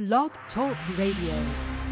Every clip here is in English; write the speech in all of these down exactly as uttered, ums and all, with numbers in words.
Blog Talk Radio.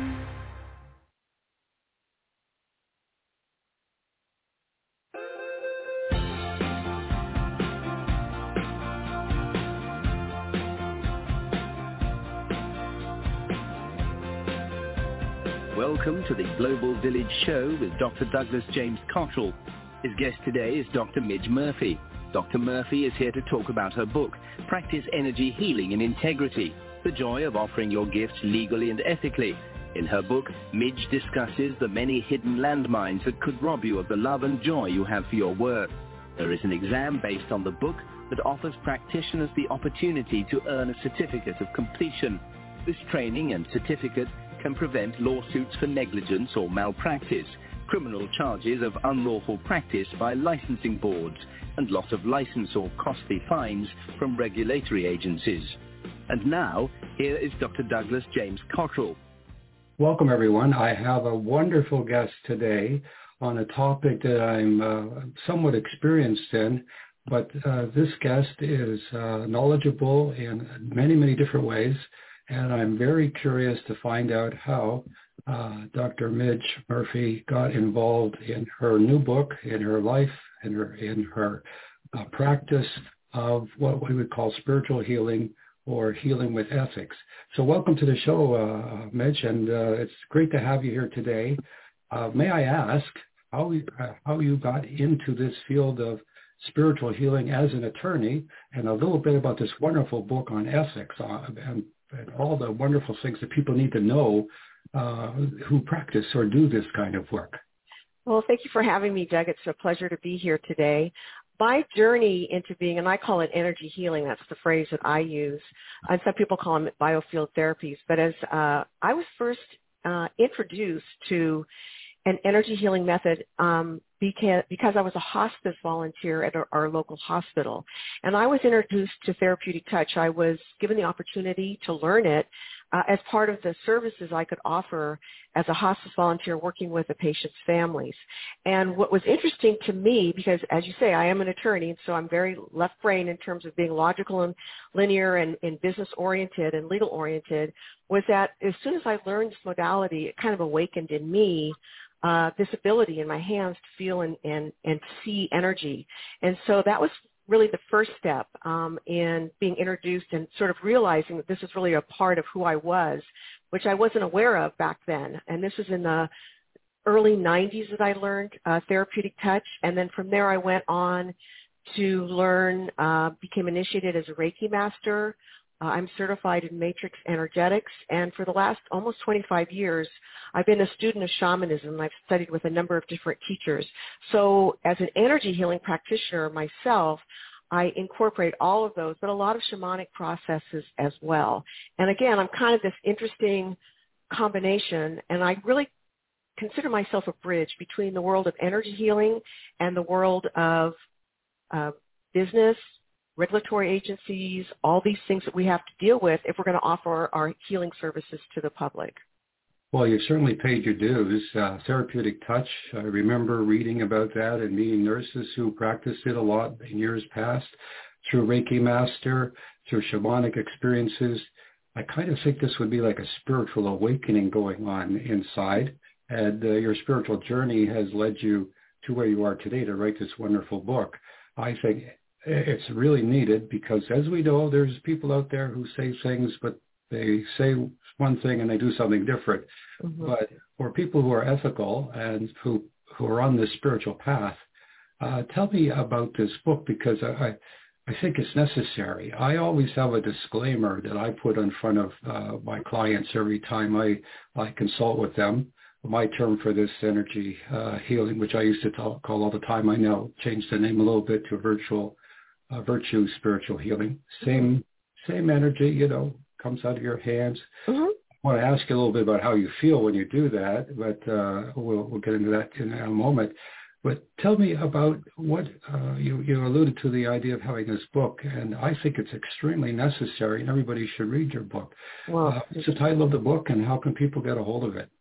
Welcome to the Global Village Show with Doctor Douglas James Cottrell. His guest today is Doctor Midge Murphy. Doctor Murphy is here to talk about her book, Practice Energy Healing in Integrity, The Joy of Offering Your Gifts Legally and Ethically. In her book, Midge discusses the many hidden landmines that could rob you of the love and joy you have for your work. There is an exam based on the book that offers practitioners the opportunity to earn a certificate of completion. This training and certificate can prevent lawsuits for negligence or malpractice, criminal charges of unlawful practice by licensing boards, and loss of license or costly fines from regulatory agencies. And now, here is Doctor Douglas James Cottrell. Welcome, everyone. I have a wonderful guest today on a topic that I'm uh, somewhat experienced in, but uh, this guest is uh, knowledgeable in many, many different ways, and I'm very curious to find out how uh, Doctor Midge Murphy got involved in her new book, in her life, in her in her uh, practice of what we would call spiritual healing or healing with ethics. So welcome to the show, uh, Midge, and uh, it's great to have you here today. Uh, may I ask how you, uh, how you got into this field of spiritual healing as an attorney, and a little bit about this wonderful book on ethics uh, and and all the wonderful things that people need to know uh, who practice or do this kind of work. Well, thank you for having me, Doug. It's a pleasure to be here today. My journey into being, and I call it energy healing, that's the phrase that I use, and some people call them biofield therapies, but as uh, I was first uh, introduced to an energy healing method um, because, because I was a hospice volunteer at our, our local hospital. And I was introduced to therapeutic touch. I was given the opportunity to learn it uh, as part of the services I could offer as a hospice volunteer working with the patient's families. And what was interesting to me, because as you say, I am an attorney, and so I'm very left brain in terms of being logical and linear and, and business-oriented and legal-oriented, was that as soon as I learned this modality, it kind of awakened in me Uh, this ability in my hands to feel and, and, and see energy. And so that was really the first step um, in being introduced and sort of realizing that this was really a part of who I was, which I wasn't aware of back then. And this was in the early nineties that I learned uh, therapeutic touch. And then from there I went on to learn, uh, became initiated as a Reiki master. Uh, I'm certified in matrix energetics, and for the last almost twenty-five years, I've been a student of shamanism. I've studied with a number of different teachers. So as an energy healing practitioner myself, I incorporate all of those, but a lot of shamanic processes as well. And again, I'm kind of this interesting combination, and I really consider myself a bridge between the world of energy healing and the world of uh, business, regulatory agencies, all these things that we have to deal with if we're going to offer our healing services to the public. Well, you've certainly paid your dues. Uh, therapeutic touch, I remember reading about that and meeting nurses who practiced it a lot in years past, through Reiki Master, through shamanic experiences. I kind of think this would be like a spiritual awakening going on inside, and uh, your spiritual journey has led you to where you are today to write this wonderful book. I think it's really needed because, as we know, there's people out there who say things, but they say one thing and they do something different. Mm-hmm. But for people who are ethical and who, who are on this spiritual path, uh, tell me about this book, because I, I think it's necessary. I always have a disclaimer that I put in front of uh, my clients every time I, I consult with them. My term for this energy uh, healing, which I used to talk, call all the time, I now changed the name a little bit to virtual Uh, virtue spiritual healing. Same same energy, you know, comes out of your hands. Mm-hmm. I want to ask you a little bit about how you feel when you do that, but uh, we'll we'll get into that in a moment. But tell me about what uh, you you alluded to, the idea of having this book, and I think it's extremely necessary, and everybody should read your book. Well, uh, what's the title of the book, and how can people get a hold of it?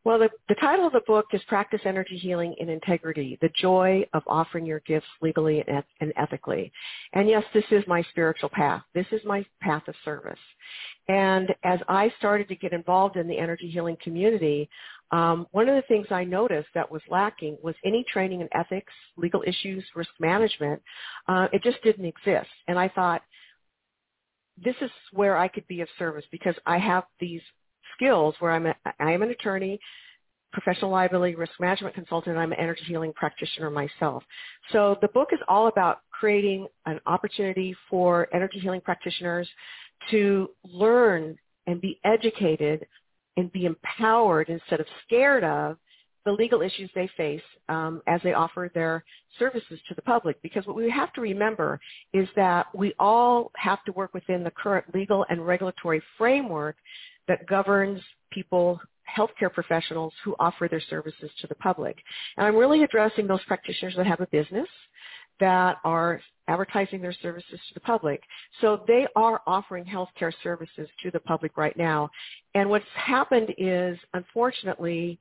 Well, the, the title of the book is Practice Energy Healing in Integrity, The Joy of Offering Your Gifts Legally and, and Ethically. And yes, this is my spiritual path. This is my path of service. And as I started to get involved in the energy healing community, um, one of the things I noticed that was lacking was any training in ethics, legal issues, risk management. Uh, it just didn't exist. And I thought, this is where I could be of service because I have these skills where I'm a, I am an attorney, professional liability risk management consultant, and I'm an energy healing practitioner myself. So the book is all about creating an opportunity for energy healing practitioners to learn and be educated and be empowered instead of scared of the legal issues they face um, as they offer their services to the public. Because what we have to remember is that we all have to work within the current legal and regulatory framework that governs people, healthcare professionals who offer their services to the public. And I'm really addressing those practitioners that have a business, that are advertising their services to the public. So they are offering healthcare services to the public right now. And what's happened is, unfortunately,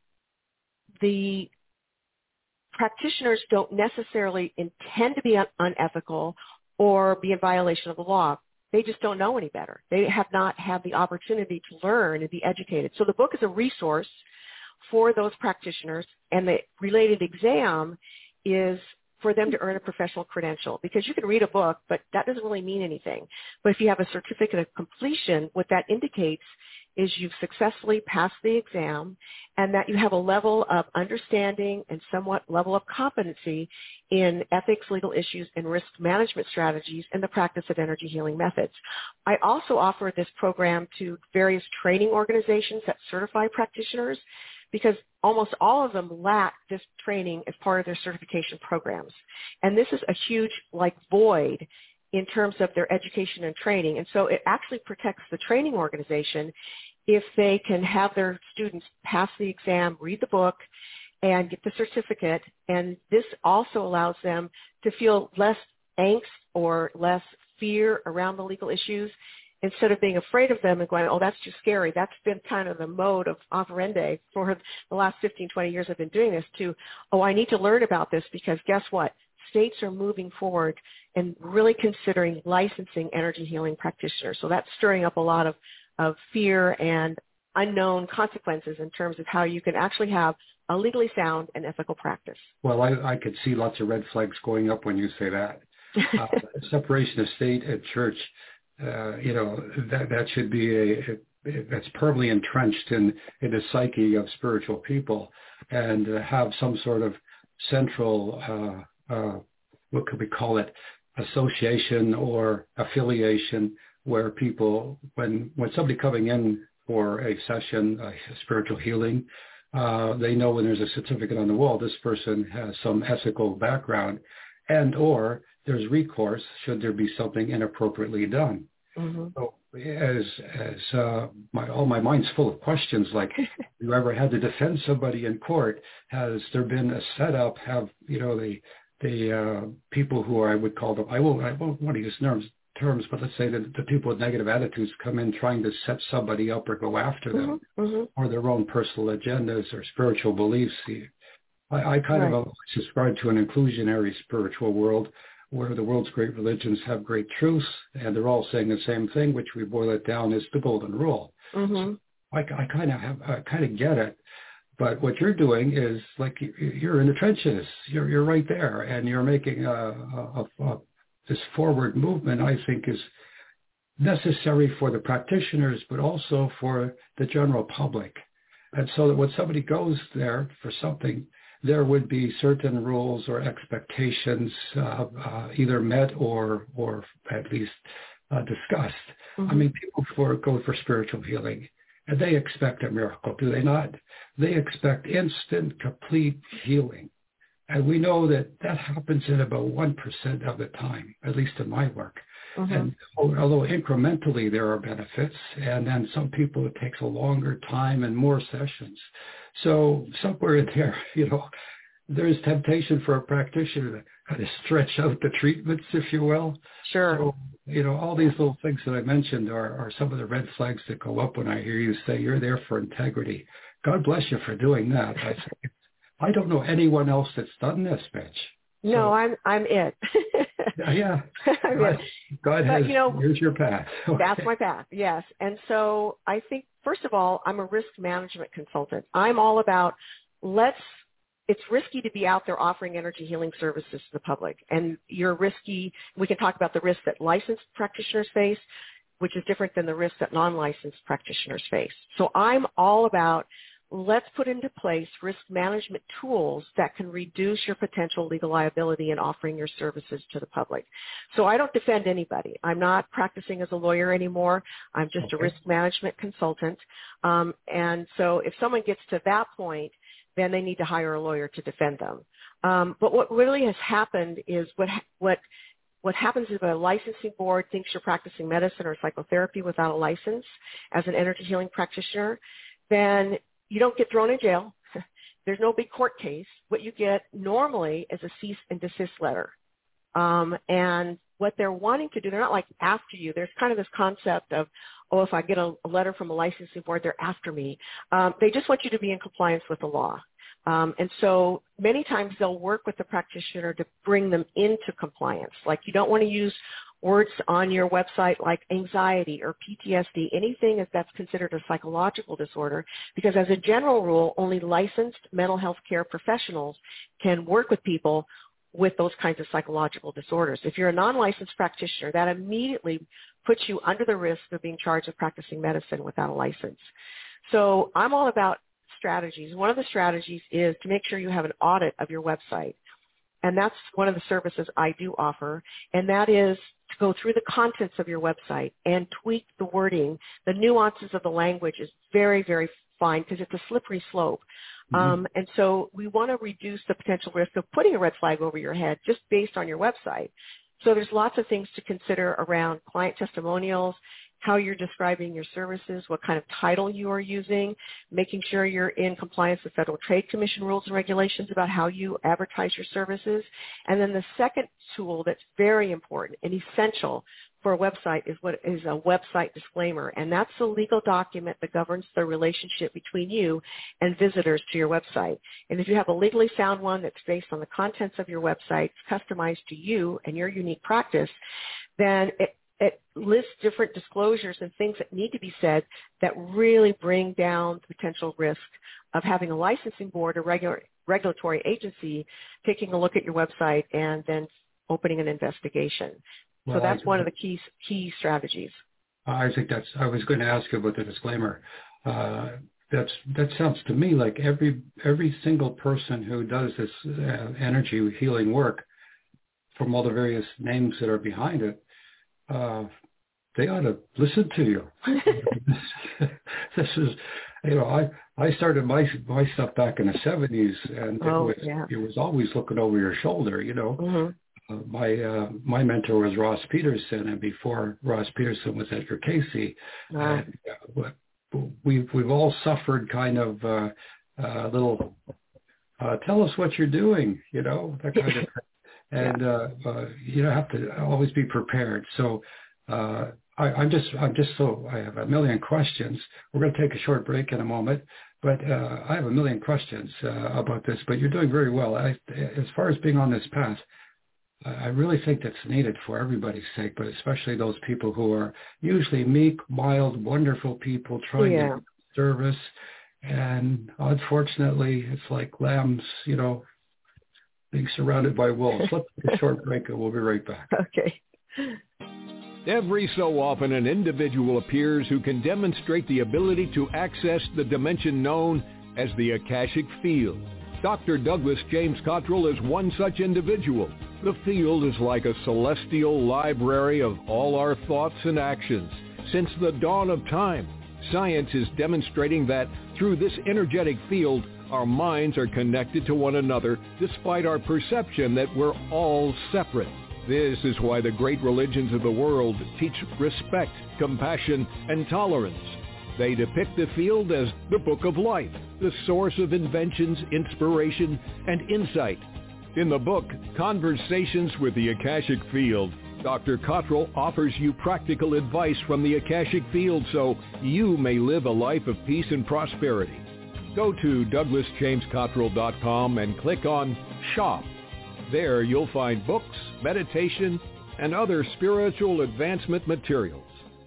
the practitioners don't necessarily intend to be un- unethical or be in violation of the law. They just don't know any better. They have not had the opportunity to learn and be educated. So the book is a resource for those practitioners, and the related exam is for them to earn a professional credential, because you can read a book, but that doesn't really mean anything. But if you have a certificate of completion, what that indicates is you've successfully passed the exam and that you have a level of understanding and somewhat level of competency in ethics, legal issues, and risk management strategies and the practice of energy healing methods. I also offer this program to various training organizations that certify practitioners, because almost all of them lack this training as part of their certification programs. And this is a huge, like, void in terms of their education and training. And so it actually protects the training organization if they can have their students pass the exam, read the book, and get the certificate. And this also allows them to feel less angst or less fear around the legal issues, instead of being afraid of them and going, oh, that's too scary. That's been kind of the mode of operandi for the last fifteen, twenty years I've been doing this, to, oh, I need to learn about this, because guess what? States are moving forward and really considering licensing energy healing practitioners. So that's stirring up a lot of, of fear and unknown consequences in terms of how you can actually have a legally sound and ethical practice. Well, I, I could see lots of red flags going up when you say that. Uh, separation of state and church, uh, you know, that, that should be a, a that's permanently entrenched in, in the psyche of spiritual people, and uh, have some sort of central uh, Uh, what could we call it, association or affiliation, where people, when when somebody coming in for a session, a spiritual healing, uh, they know when there's a certificate on the wall, this person has some ethical background, and or there's recourse should there be something inappropriately done. Mm-hmm. So as as uh, my all my mind's full of questions like, have you ever had to defend somebody in court? Has there been a setup? Have you know the the uh, people who are, I would call them, I won't, I won't want to use terms, terms, but let's say that the people with negative attitudes come in trying to set somebody up or go after them, mm-hmm, mm-hmm. or their own personal agendas or spiritual beliefs. I, I kind right. of subscribe to an inclusionary spiritual world where the world's great religions have great truths, and they're all saying the same thing, which we boil it down is the golden rule. Mm-hmm. So I, I kind of have, I kind of get it. But what you're doing is like you're in the trenches. You're you're right there, and you're making a, a, a, this forward movement. I think is necessary for the practitioners, but also for the general public. And so that when somebody goes there for something, there would be certain rules or expectations uh, uh, either met or or at least uh, discussed. Mm-hmm. I mean, people for go for spiritual healing. And they expect a miracle, do they not? They expect instant, complete healing. And we know that that happens in about one percent of the time, at least in my work. Mm-hmm. And although incrementally there are benefits, and then some people it takes a longer time and more sessions. So somewhere in there, you know, there's temptation for a practitioner to kind of stretch out the treatments, if you will. Sure. So, you know, all these little things that I mentioned are, are some of the red flags that go up when I hear you say you're there for integrity. God bless you for doing that. I, I don't know anyone else that's done this, Mitch. No, so, I'm I'm it. yeah. I'm God, it. God has, but, you know, here's your path. Okay. That's my path, yes. And so I think, first of all, I'm a risk management consultant. I'm all about let's, it's risky to be out there offering energy healing services to the public. And you're risky, we can talk about the risks that licensed practitioners face, which is different than the risks that non-licensed practitioners face. So I'm all about let's put into place risk management tools that can reduce your potential legal liability in offering your services to the public. So I don't defend anybody. I'm not practicing as a lawyer anymore. I'm just okay. a risk management consultant. Um, and so if someone gets to that point, then they need to hire a lawyer to defend them. Um, but what really has happened is what what what happens if a licensing board thinks you're practicing medicine or psychotherapy without a license as an energy healing practitioner, then you don't get thrown in jail. There's no big court case. What you get normally is a cease and desist letter. Um, and what they're wanting to do, they're not like after you. There's kind of this concept of, oh, if I get a, a letter from a licensing board, they're after me. Um, they just want you to be in compliance with the law. Um, and so many times they'll work with the practitioner to bring them into compliance. Like you don't want to use words on your website like anxiety or P T S D, anything that's considered a psychological disorder, because as a general rule, only licensed mental health care professionals can work with people with those kinds of psychological disorders. If you're a non-licensed practitioner, that immediately puts you under the risk of being charged with practicing medicine without a license. So I'm all about strategies. One of the strategies is to make sure you have an audit of your website. And that's one of the services I do offer, and that is to go through the contents of your website and tweak the wording. The nuances of the language is very, very fine because it's a slippery slope. Mm-hmm. Um, and so we want to reduce the potential risk of putting a red flag over your head just based on your website. So there's lots of things to consider around client testimonials, how you're describing your services, what kind of title you are using, making sure you're in compliance with Federal Trade Commission rules and regulations about how you advertise your services. And then the second tool that's very important and essential for a website is what is a website disclaimer. And that's a legal document that governs the relationship between you and visitors to your website. And if you have a legally sound one that's based on the contents of your website, customized to you and your unique practice, then it It lists different disclosures and things that need to be said that really bring down the potential risk of having a licensing board or regular, regulatory agency taking a look at your website and then opening an investigation. Well, so that's I, one of the key key strategies. I think that's, I was going to ask you about the disclaimer. Uh, that's, that sounds to me like every, every single person who does this uh, energy healing work, from all the various names that are behind it, Uh, they ought to listen to you. This is, you know, I, I started my my stuff back in the seventies, and it oh, was yeah. it was always looking over your shoulder. You know, mm-hmm. uh, my uh, my mentor was Ross Peterson, and before Ross Peterson was Edgar Casey. Uh, and uh, we've we've all suffered kind of uh, uh, little. Uh, tell us what you're doing. You know, that kind of. And uh, uh, you have to always be prepared. So uh, I, I'm just, I'm just so I have a million questions. We're going to take a short break in a moment, but uh, I have a million questions uh, about this. But you're doing very well. I, as far as being on this path, I really think that's needed for everybody's sake, but especially those people who are usually meek, mild, wonderful people trying yeah. to do service, and unfortunately, it's like lambs, you know, being surrounded by wolves. Let's take a short break and we'll be right back. Okay. Every so often an individual appears who can demonstrate the ability to access the dimension known as the Akashic Field. Doctor Douglas James Cottrell is one such individual. The field is like a celestial library of all our thoughts and actions. Since the dawn of time, science is demonstrating that through this energetic field, our minds are connected to one another despite our perception that we're all separate. This is why the great religions of the world teach respect, compassion, and tolerance. They depict the field as the book of life, the source of inventions, inspiration, and insight. In the book, Conversations with the Akashic Field, Doctor Cottrell offers you practical advice from the Akashic Field so you may live a life of peace and prosperity. Go to douglas james cottrell dot com and click on Shop. There you'll find books, meditation, and other spiritual advancement materials.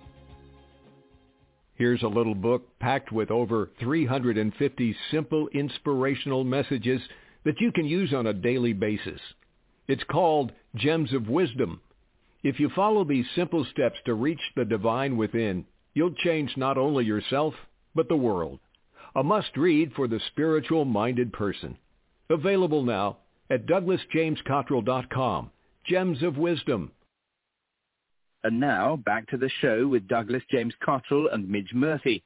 Here's a little book packed with over three hundred fifty simple inspirational messages that you can use on a daily basis. It's called Gems of Wisdom. If you follow these simple steps to reach the divine within, you'll change not only yourself, but the world. A must-read for the spiritual-minded person. Available now at douglas james cottrell dot com. Gems of Wisdom. And now, back to the show with Douglas James Cottrell and Midge Murphy.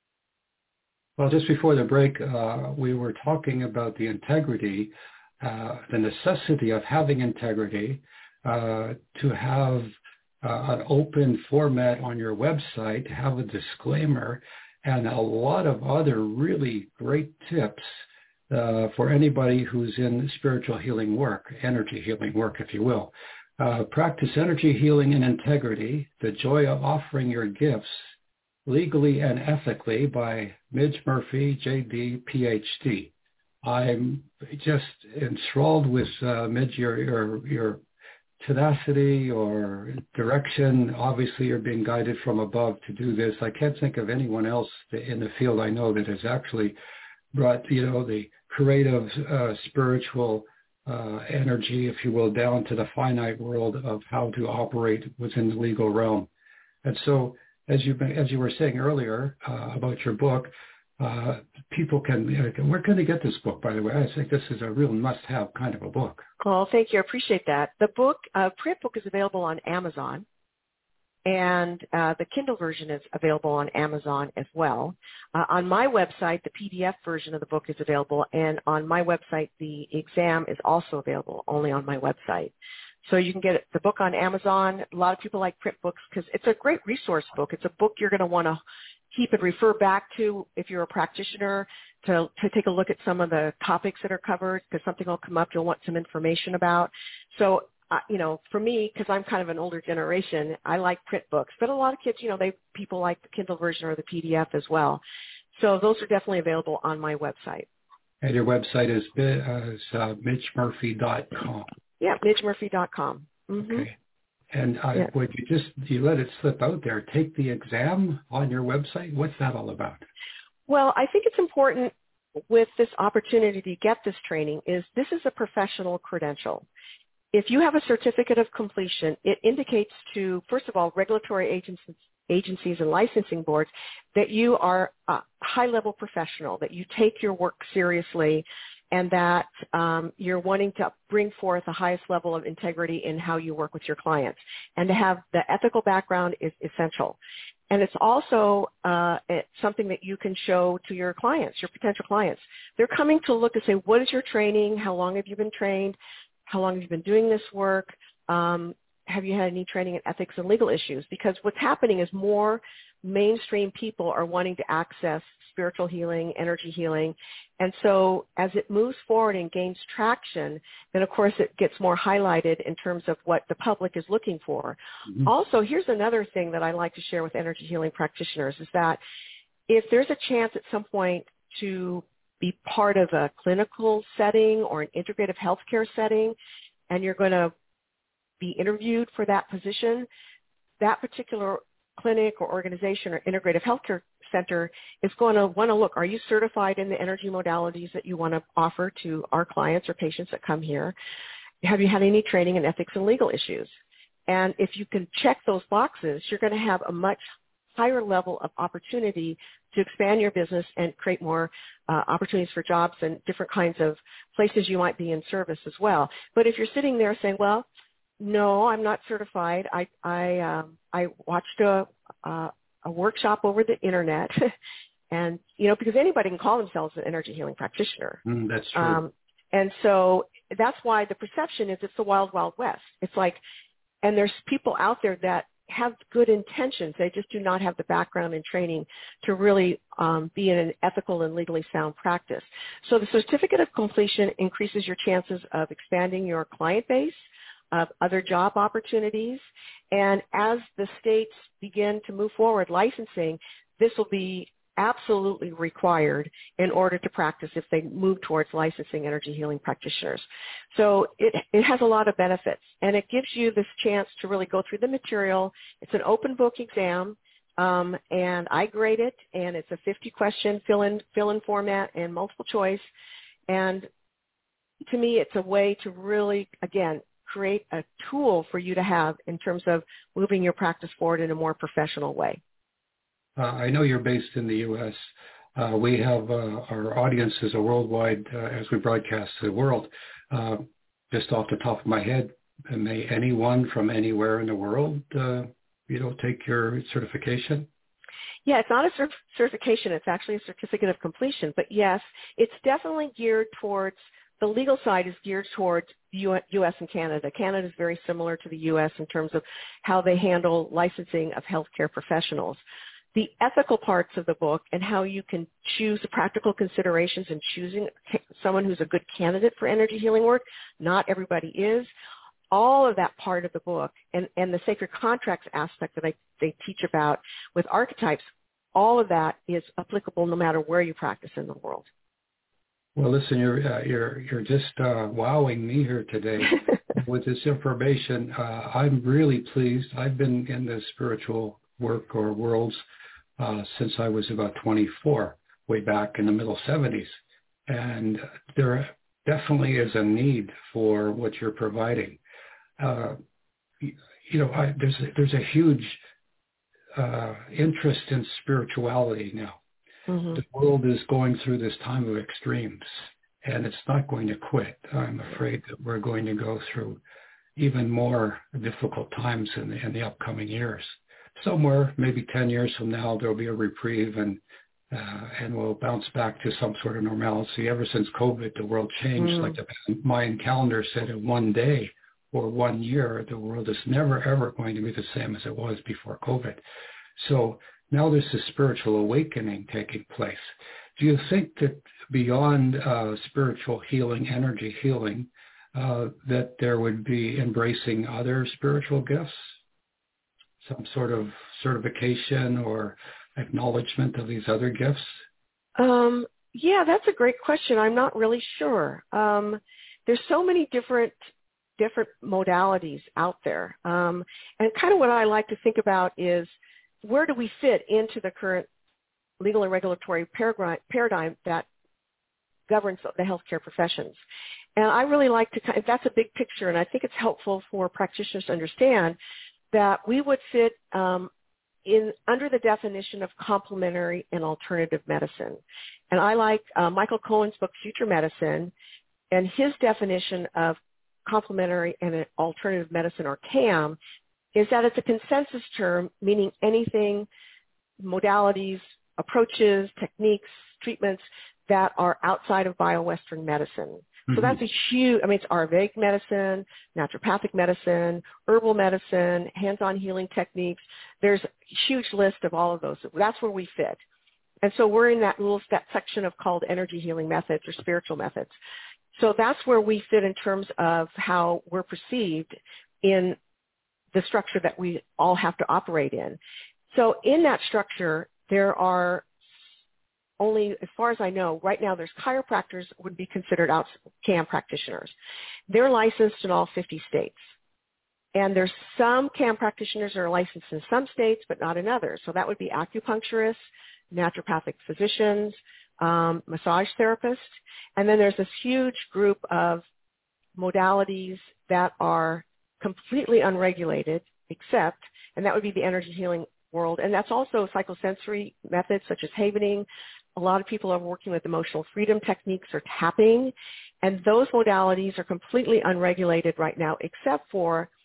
Well, just before the break, uh, we were talking about the integrity, uh, the necessity of having integrity, uh, to have uh, an open format on your website, to have a disclaimer, and a lot of other really great tips uh, for anybody who's in spiritual healing work, energy healing work, if you will. Uh, practice energy healing and integrity, the joy of offering your gifts legally and ethically, by Midge Murphy, J D, P H D. I'm just enthralled with uh, Midge, your, your, your tenacity or direction. Obviously, you're being guided from above to do this. I can't think of anyone else in the field I know that has actually brought, you know, the creative, uh, spiritual uh, energy, if you will, down to the finite world of how to operate within the legal realm. And so, as you as you were saying earlier uh, about your book, uh, people can, uh, where can they get this book, by the way? I think this is a real must-have kind of a book. Well, thank you. I appreciate that. The book, uh, print book is available on Amazon, and uh, the Kindle version is available on Amazon as well. Uh, on my website, the P D F version of the book is available, and on my website, the exam is also available only on my website. So you can get the book on Amazon. A lot of people like print books because it's a great resource book. It's a book you're going to want to keep and refer back to if you're a practitioner, to, to take a look at some of the topics that are covered, because something will come up you'll want some information about. So, uh, you know, for me, because I'm kind of an older generation, I like print books. But a lot of kids, you know, they people like the Kindle version or the P D F as well. So those are definitely available on my website. And your website is, uh, is uh, midge murphy dot com. Yeah, midge murphy dot com. Mm-hmm. Okay. And uh, yeah. would you just, you let it slip out there, take the exam on your website? What's that all about? Well, I think it's important with this opportunity to get this training is this is a professional credential. If you have a certificate of completion, it indicates to, first of all, regulatory agencies, agencies and licensing boards that you are a high-level professional, that you take your work seriously, and that um, you're wanting to bring forth the highest level of integrity in how you work with your clients. And to have the ethical background is essential. And it's also uh, it's something that you can show to your clients, your potential clients. They're coming to look and say, what is your training? How long have you been trained? How long have you been doing this work? Um, have you had any training in ethics and legal issues? Because what's happening is more mainstream people are wanting to access spiritual healing, energy healing. And so as it moves forward and gains traction, then of course it gets more highlighted in terms of what the public is looking for. Mm-hmm. Also, here's another thing that I like to share with energy healing practitioners is that if there's a chance at some point to be part of a clinical setting or an integrative healthcare setting, and you're going to be interviewed for that position, that particular clinic or organization or integrative healthcare center is going to want to look, are you certified in the energy modalities that you want to offer to our clients or patients that come here? Have you had any training in ethics and legal issues? And if you can check those boxes, you're going to have a much higher level of opportunity to expand your business and create more uh, opportunities for jobs and different kinds of places you might be in service as well. But if you're sitting there saying, well, no, I'm not certified. I I um, I watched a uh, a workshop over the internet, and you know because anybody can call themselves an energy healing practitioner. Mm, that's true. Um, and so that's why the perception is it's the wild, wild west. It's like, and there's people out there that have good intentions. They just do not have the background and training to really um, be in an ethical and legally sound practice. So the certificate of completion increases your chances of expanding your client base, of other job opportunities, and as the states begin to move forward licensing, this will be absolutely required in order to practice if they move towards licensing energy healing practitioners. So it, it has a lot of benefits, and it gives you this chance to really go through the material. It's an open book exam, um, and I grade it, and it's a fifty question fill-in fill-in format and multiple choice. And to me, it's a way to really, again, create a tool for you to have in terms of moving your practice forward in a more professional way. Uh, I know you're based in the U S. Uh, we have uh, our audience is a worldwide, uh, as we broadcast to the world. Uh, just off the top of my head, may anyone from anywhere in the world, uh, you know, take your certification? Yeah, it's not a cert- certification. It's actually a certificate of completion. But yes, it's definitely geared towards, the legal side is geared towards U S and Canada. Canada is very similar to the U S in terms of how they handle licensing of healthcare professionals. The ethical parts of the book and how you can choose the practical considerations in choosing someone who's a good candidate for energy healing work. Not everybody is. All of that part of the book and, and the sacred contracts aspect that I, they teach about with archetypes, all of that is applicable no matter where you practice in the world. Well, listen, you're uh, you're you're just uh, wowing me here today with this information. Uh, I'm really pleased. I've been in the spiritual work or worlds uh, since I was about twenty-four, way back in the middle seventies, and there definitely is a need for what you're providing. Uh, you, you know, I, there's a, there's a huge uh, interest in spirituality now. Mm-hmm. The world is going through this time of extremes, and it's not going to quit. I'm afraid that we're going to go through even more difficult times in the, in the upcoming years. Somewhere, maybe ten years from now, there'll be a reprieve, and uh, and we'll bounce back to some sort of normalcy. Ever since COVID, the world changed. Mm. Like the Mayan calendar said, in one day or one year, the world is never, ever going to be the same as it was before COVID. So now there's a spiritual awakening taking place. Do you think that beyond uh, spiritual healing, energy healing, uh, that there would be embracing other spiritual gifts? Some sort of certification or acknowledgement of these other gifts? Um, yeah, that's a great question. I'm not really sure. Um, there's so many different different modalities out there. Um, and kind of what I like to think about is, where do we fit into the current legal and regulatory paradigm that governs the healthcare professions? And I really like to, that's a big picture, and I think it's helpful for practitioners to understand that we would fit um, in under the definition of complementary and alternative medicine. And I like uh, Michael Cohen's book, Future Medicine, and his definition of complementary and alternative medicine, or C A M, is that it's a consensus term, meaning anything, modalities, approaches, techniques, treatments that are outside of bio-Western medicine. Mm-hmm. So that's a huge, I mean, it's Ayurvedic medicine, naturopathic medicine, herbal medicine, hands-on healing techniques. There's a huge list of all of those. That's where we fit. And so we're in that little that section of called energy healing methods or spiritual methods. So that's where we fit in terms of how we're perceived in the structure that we all have to operate in. So in that structure, there are only, as far as I know, right now there's chiropractors would be considered out C A M practitioners. They're licensed in all fifty states. And there's some C A M practitioners that are licensed in some states, but not in others. So that would be acupuncturists, naturopathic physicians, um, massage therapists. And then there's this huge group of modalities that are completely unregulated, except, and that would be the energy healing world. And that's also psychosensory methods such as havening. A lot of people are working with emotional freedom techniques or tapping. And those modalities are completely unregulated right now, except for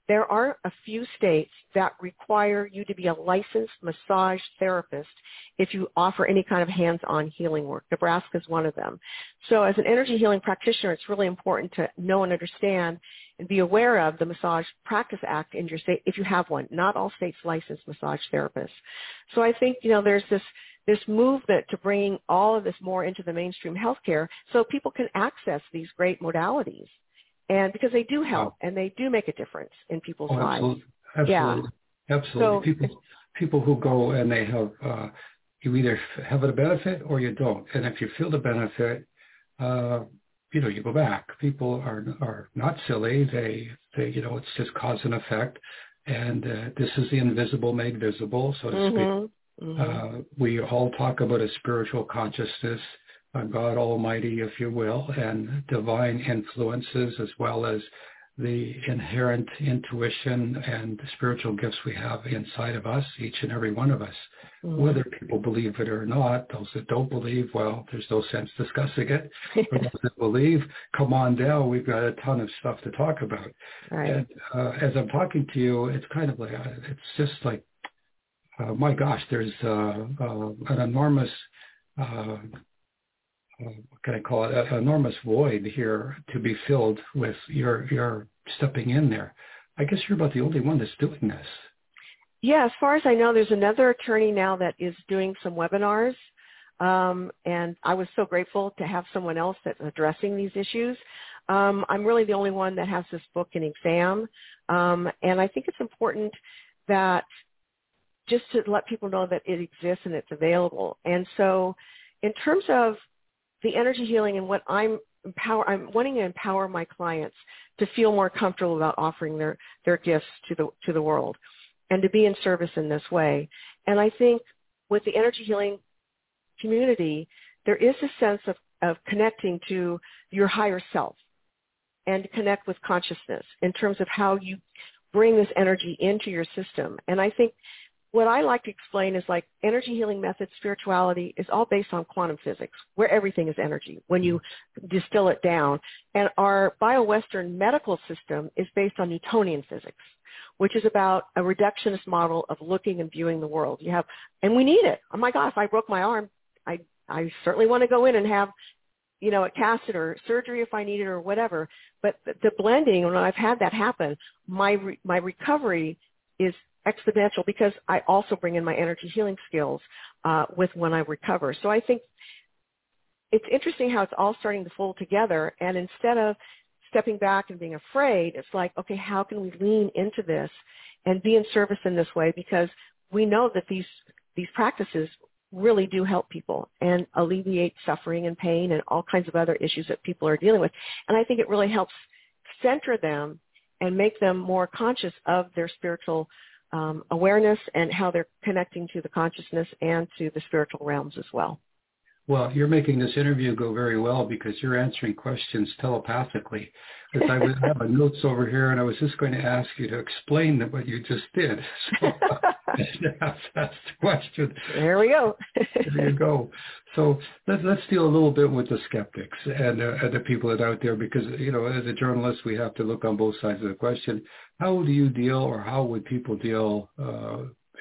there are a few states that require you to be a licensed massage therapist if you offer any kind of hands-on healing work. Nebraska is one of them. So as an energy healing practitioner, it's really important to know and understand and be aware of the Massage Practice Act in your state if you have one. Not all states license massage therapists. So I think, you know, there's this this movement to bring all of this more into the mainstream healthcare so people can access these great modalities. And because they do help and they do make a difference in people's oh, lives. Absolutely. Absolutely. Yeah. Absolutely. So, people people who go and they have, uh, you either have a benefit or you don't. And if you feel the benefit, uh, you know, you go back. People are are not silly. They, they you know, it's just cause and effect. And uh, this is the invisible made visible, so to mm-hmm, speak. Mm-hmm. Uh, we all talk about a spiritual consciousness, uh, God Almighty, if you will, and divine influences, as well as the inherent intuition and spiritual gifts we have inside of us, each and every one of us. Mm-hmm. Whether people believe it or not, those that don't believe, well, there's no sense discussing it. For those that believe, come on down. We've got a ton of stuff to talk about. Right. And uh, as I'm talking to you, it's kind of like, uh, it's just like, uh, my gosh, there's uh, uh, an enormous, uh, uh, what can I call it, an enormous void here to be filled with your, your stepping in there. I guess you're about the only one that's doing this. Yeah, as far as I know, there's another attorney now that is doing some webinars, um, and I was so grateful to have someone else that's addressing these issues. Um, I'm really the only one that has this book and exam, um, and I think it's important that just to let people know that it exists and it's available. And so in terms of the energy healing and what I'm empower, I'm wanting to empower my clients to feel more comfortable about offering their, their gifts to the to the world and to be in service in this way. And I think with the energy healing community, there is a sense of, of connecting to your higher self and to connect with consciousness in terms of how you bring this energy into your system. And I think what I like to explain is like energy healing methods, spirituality is all based on quantum physics, where everything is energy when you distill it down. And our bio-Western medical system is based on Newtonian physics, which is about a reductionist model of looking and viewing the world. You have, and we need it. Oh my God, if I broke my arm, I I certainly want to go in and have, you know, a cast it or surgery if I need it or whatever. But the, the blending, when I've had that happen, my re, my recovery is exponential because I also bring in my energy healing skills uh, with when I recover. So I think it's interesting how it's all starting to fold together. And instead of stepping back and being afraid, it's like, okay, how can we lean into this and be in service in this way? Because we know that these these practices really do help people and alleviate suffering and pain and all kinds of other issues that people are dealing with. And I think it really helps center them and make them more conscious of their spiritual um, awareness and how they're connecting to the consciousness and to the spiritual realms as well. Well, you're making this interview go very well because you're answering questions telepathically. Because I was have notes over here, and I was just going to ask you to explain what you just did. So that's, that's the question. There we go. There you go. So let's let's deal a little bit with the skeptics and, uh, and the people that are out there, because you know, as a journalist, we have to look on both sides of the question. How do you deal, or how would people deal uh,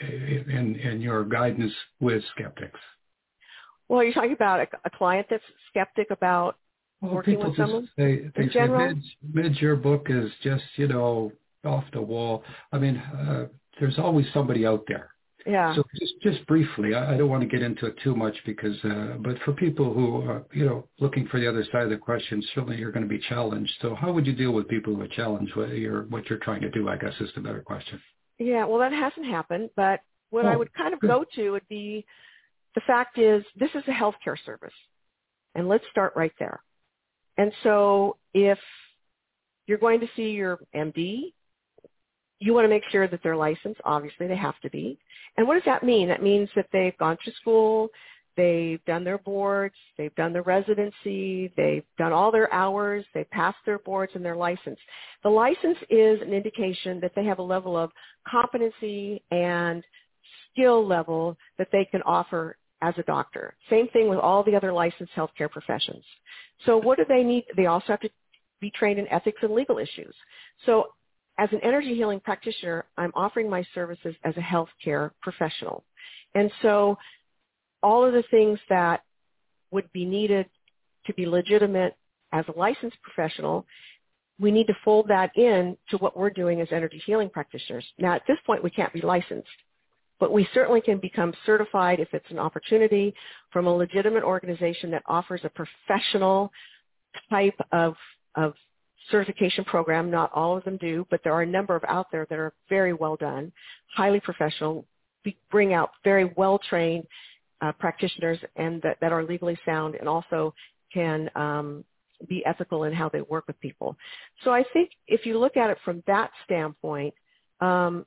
in in your guidance with skeptics? Well, you're talking about a, a client that's skeptic about well, working with someone? Just, they they in say, general? Midge, Midge, your book is just, you know, off the wall. I mean, uh, there's always somebody out there. Yeah. So just just briefly, I, I don't want to get into it too much because, uh, but for people who are, you know, looking for the other side of the question, certainly you're going to be challenged. So how would you deal with people who are challenged what you're, what you're trying to do, I guess is the better question. Yeah, well, that hasn't happened, but what oh, I would kind of good. go to would be, the fact is, this is a healthcare service, and let's start right there. And so if you're going to see your M D, you want to make sure that they're licensed. Obviously, they have to be. And what does that mean? That means that they've gone to school, they've done their boards, they've done their residency, they've done all their hours, they've passed their boards, and they're licensed. The license is an indication that they have a level of competency and skill level that they can offer as a doctor. Same thing with all the other licensed healthcare professions. So what do they need? They also have to be trained in ethics and legal issues. So as an energy healing practitioner, I'm offering my services as a healthcare professional. And so all of the things that would be needed to be legitimate as a licensed professional, we need to fold that in to what we're doing as energy healing practitioners. Now, at this point, we can't be licensed, but we certainly can become certified if it's an opportunity from a legitimate organization that offers a professional type of, of certification program. Not all of them do, but there are a number of out there that are very well done, highly professional, bring out very well-trained uh, practitioners and that, that are legally sound and also can um, be ethical in how they work with people. So I think if you look at it from that standpoint um,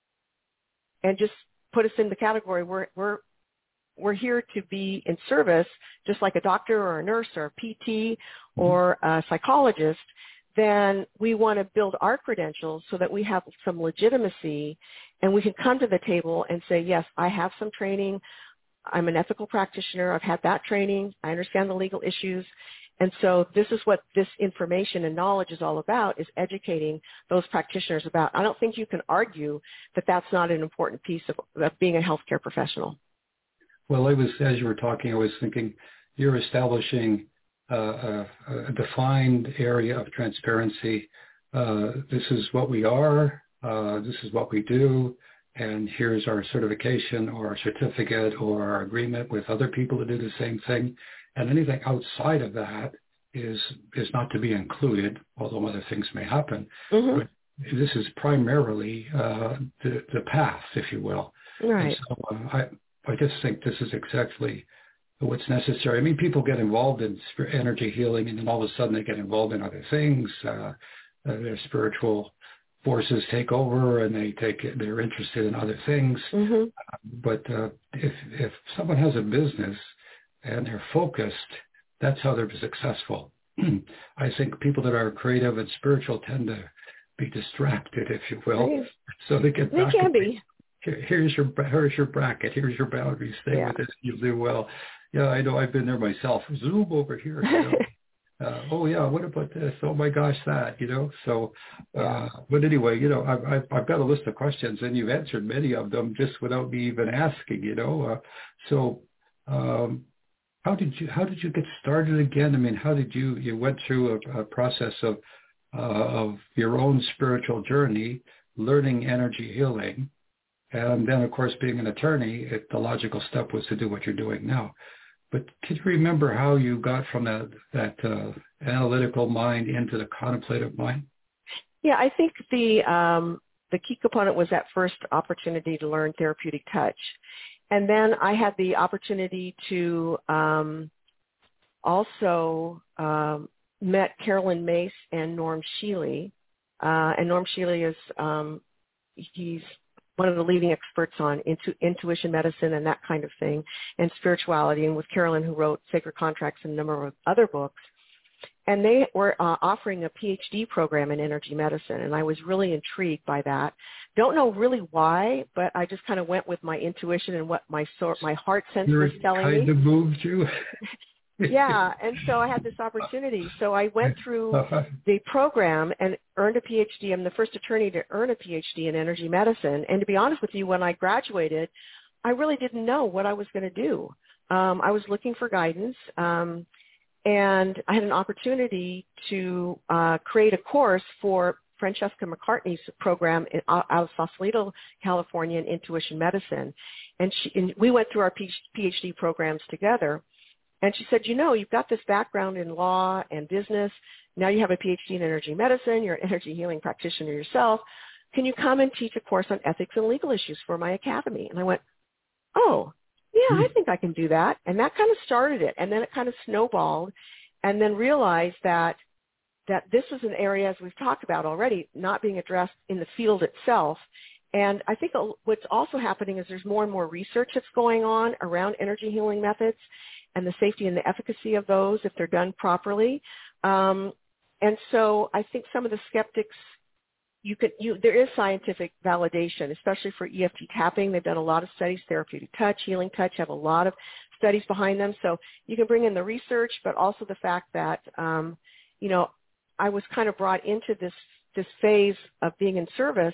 and just put us in the category, we're, we're, we're here to be in service, just like a doctor or a nurse or a P T or a psychologist, then we want to build our credentials so that we have some legitimacy and we can come to the table and say, yes, I have some training. I'm an ethical practitioner. I've had that training. I understand the legal issues. And so this is what this information and knowledge is all about, is educating those practitioners about. I don't think you can argue that that's not an important piece of, of being a healthcare professional. Well, I was, as you were talking, I was thinking you're establishing uh, a, a defined area of transparency. Uh, this is what we are. Uh, this is what we do. And here's our certification or our certificate or our agreement with other people to do the same thing. And anything outside of that is is not to be included, although other things may happen. Mm-hmm. But this is primarily uh, the, the path, if you will. Right. And so uh, I, I just think this is exactly what's necessary. I mean, people get involved in energy healing, and then all of a sudden they get involved in other things. Uh, uh, their spiritual forces take over, and they take they're interested in other things. Mm-hmm. Uh, but uh, if if someone has a business and they're focused, that's how they're successful. I think people that are creative and spiritual tend to be distracted, if you will. Right. So they get they back can be. Here, here's your here's your bracket. Here's your boundaries. Stay yeah. with it. You'll do well. Yeah, I know. I've been there myself. Zoom over here. You know? uh, oh yeah. What about this? Oh my gosh, that. You know. So, uh, yeah. But anyway, you know, I've, I've I've got a list of questions, and you've answered many of them just without me even asking. You know. Uh, so. Um, How did you How did you get started again? I mean, how did you you went through a, a process of uh, of your own spiritual journey, learning energy healing, and then of course being an attorney, it, the logical step was to do what you're doing now. But can you remember how you got from that that uh, analytical mind into the contemplative mind? Yeah, I think the um, the key component was that first opportunity to learn therapeutic touch. And then I had the opportunity to um, also um, met Carolyn Mace and Norm Shealy. Uh, and Norm Shealy is, um, he's one of the leading experts on intu- intuition medicine and that kind of thing, and spirituality, and with Carolyn, who wrote Sacred Contracts and a number of other books. And they were uh, offering a P H D program in energy medicine, and I was really intrigued by that. Don't know really why, but I just kind of went with my intuition and what my sort, my heart sense You're was telling kind me. Kind of moved you. Yeah, and so I had this opportunity. So I went through the program and earned a P H D. I'm the first attorney to earn a P H D in energy medicine. And to be honest with you, when I graduated, I really didn't know what I was going to do. Um, I was looking for guidance. Um, And I had an opportunity to uh, create a course for Francesca McCartney's program in, out of Sausalito, California, in intuition medicine. And, she, and we went through our P H D programs together. And she said, you know, you've got this background in law and business. Now you have a P H D in energy medicine. You're an energy healing practitioner yourself. Can you come and teach a course on ethics and legal issues for my academy? And I went, oh, yeah, I think I can do that. And that kind of started it. And then it kind of snowballed, and then realized that that this is an area, as we've talked about already, not being addressed in the field itself. And I think what's also happening is there's more and more research that's going on around energy healing methods and the safety and the efficacy of those if they're done properly. Um, and so I think some of the skeptics, You could, you, there is scientific validation, especially for E F T tapping. They've done a lot of studies, therapeutic touch, healing touch, have a lot of studies behind them. So you can bring in the research, but also the fact that, um, you know, I was kind of brought into this this phase of being in service,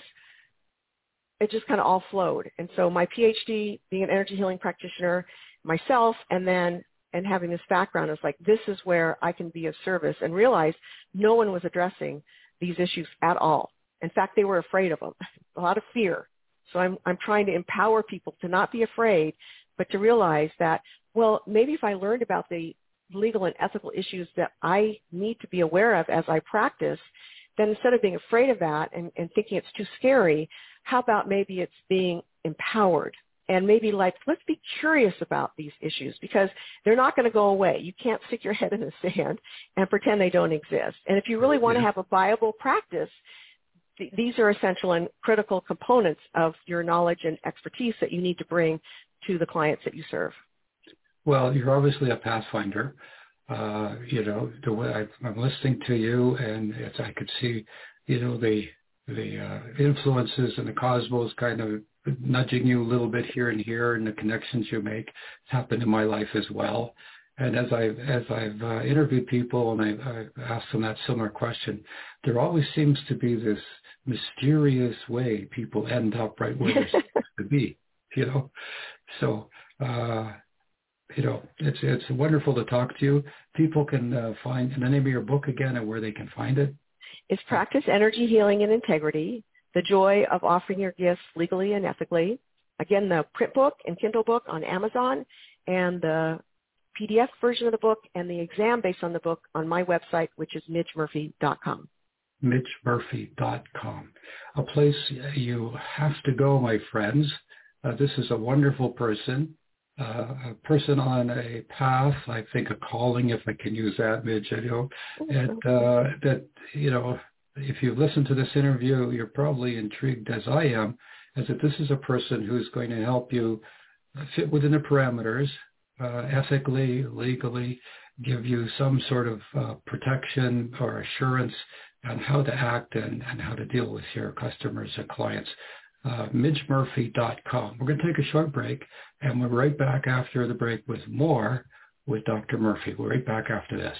it just kind of all flowed. And so my P H D, being an energy healing practitioner, myself, and then and having this background is like, this is where I can be of service, and realize no one was addressing these issues at all. In fact, they were afraid of them, a lot of fear. So I'm I'm trying to empower people to not be afraid, but to realize that, well, maybe if I learned about the legal and ethical issues that I need to be aware of as I practice, then instead of being afraid of that and, and thinking it's too scary, how about maybe it's being empowered? And maybe like, let's be curious about these issues, because they're not going to go away. You can't stick your head in the sand and pretend they don't exist. And if you really want yeah. to have a viable practice, th- these are essential and critical components of your knowledge and expertise that you need to bring to the clients that you serve. Well, you're obviously a pathfinder. Uh, you know, the way I, I'm listening to you, and it's, I could see, you know, the the uh, influences in the cosmos kind of nudging you a little bit here and here, and the connections you make. It's happened in my life as well. And as I've, as I've uh, interviewed people and I've, I've asked them that similar question, there always seems to be this mysterious way people end up right where they're supposed to be, you know. So, uh, you know, it's it's wonderful to talk to you. People can uh, find the name of your book again and where they can find it. It's Practice Energy Healing and Integrity, The Joy of Offering Your Gifts Legally and Ethically. Again, the print book and Kindle book on Amazon, and the P D F version of the book and the exam based on the book on my website, which is midge murphy dot com. midge murphy dot com. A place you have to go, my friends. Uh, this is a wonderful person. Uh, a person on a path, I think a calling, if I can use that, Midge, you know, and, uh, that, you know, if you listen to this interview, you're probably intrigued as I am, as that this is a person who's going to help you fit within the parameters, uh, ethically, legally, give you some sort of uh, protection or assurance on how to act and, and how to deal with your customers and clients. Uh, midge murphy dot com. We're going to take a short break, and we're right back after the break with more with Doctor Murphy. We're right back after this.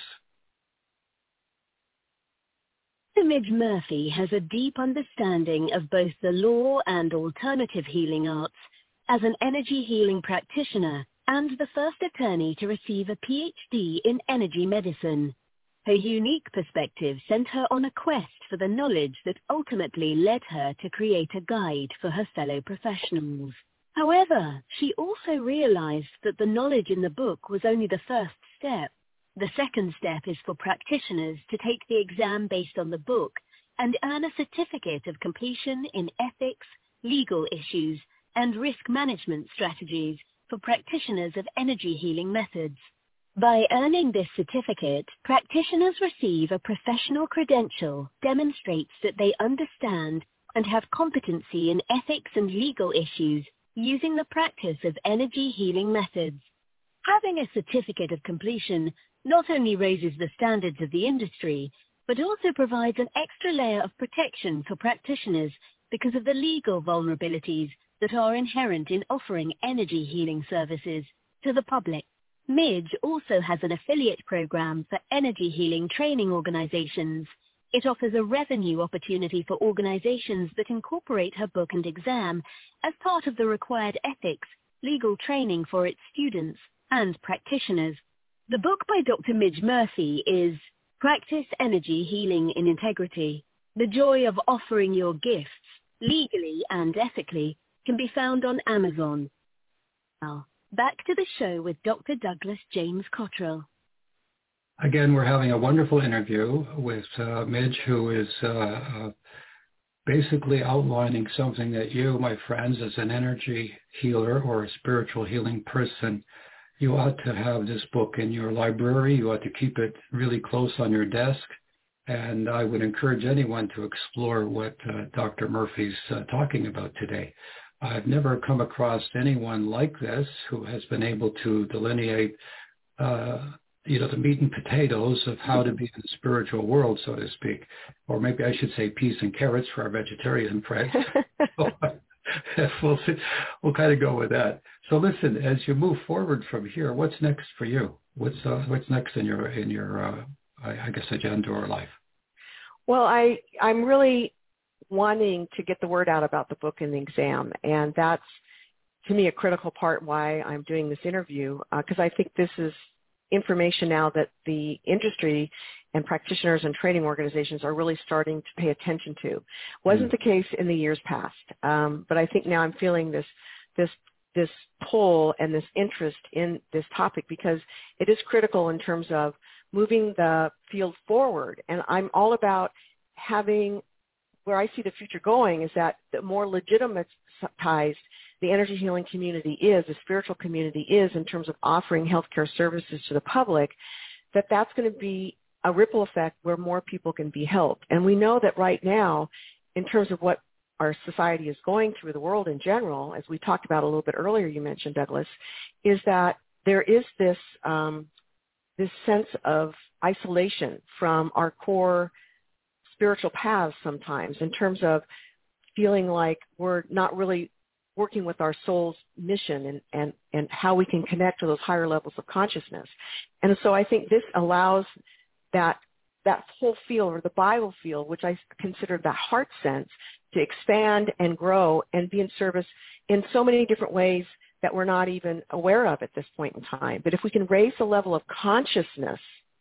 Doctor Midge Murphy has a deep understanding of both the law and alternative healing arts as an energy healing practitioner and the first attorney to receive a P H D in energy medicine. Her unique perspective sent her on a quest for the knowledge that ultimately led her to create a guide for her fellow professionals. However, she also realized that the knowledge in the book was only the first step. The second step is for practitioners to take the exam based on the book and earn a certificate of completion in ethics, legal issues, and risk management strategies for practitioners of energy healing methods. By earning this certificate, practitioners receive a professional credential that demonstrates that they understand and have competency in ethics and legal issues using the practice of energy healing methods. Having a certificate of completion not only raises the standards of the industry, but also provides an extra layer of protection for practitioners because of the legal vulnerabilities that are inherent in offering energy healing services to the public. Midge also has an affiliate program for energy healing training organizations. It offers a revenue opportunity for organizations that incorporate her book and exam as part of the required ethics, legal training for its students and practitioners. The book by Doctor Midge Murphy is Practice Energy Healing in Integrity. The Joy of Offering Your Gifts Legally and Ethically can be found on Amazon. Now, back to the show with Doctor Douglas James Cottrell. Again, we're having a wonderful interview with uh, Midge, who is uh, uh, basically outlining something that you, my friends, as an energy healer or a spiritual healing person, you ought to have this book in your library. You ought to keep it really close on your desk. And I would encourage anyone to explore what uh, Doctor Murphy's uh, talking about today. I've never come across anyone like this who has been able to delineate, uh, you know, the meat and potatoes of how to be in the spiritual world, so to speak. Or maybe I should say peas and carrots for our vegetarian friends. we'll, see, we'll kind of go with that. So listen, as you move forward from here, what's next for you? What's uh, what's next in your in your uh, I, I guess agenda or life? Well, I, I'm really wanting to get the word out about the book and the exam, and that's, to me, a critical part why I'm doing this interview, because uh, I think this is information now that the industry and practitioners and training organizations are really starting to pay attention to. Wasn't mm. the case in the years past, um, but I think now I'm feeling this this this pull and this interest in this topic because it is critical in terms of moving the field forward. And I'm all about having, where I see the future going is that the more legitimatized the energy healing community is, the spiritual community is in terms of offering healthcare services to the public, that that's going to be a ripple effect where more people can be helped. And we know that right now, in terms of what our society is going through, the world in general, as we talked about a little bit earlier, you mentioned, Douglas, is that there is this um, this sense of isolation from our core spiritual paths sometimes in terms of feeling like we're not really working with our soul's mission and, and, and how we can connect to those higher levels of consciousness. And so I think this allows that that whole field, or the Bible field, which I consider the heart sense, to expand and grow and be in service in so many different ways that we're not even aware of at this point in time. But if we can raise the level of consciousness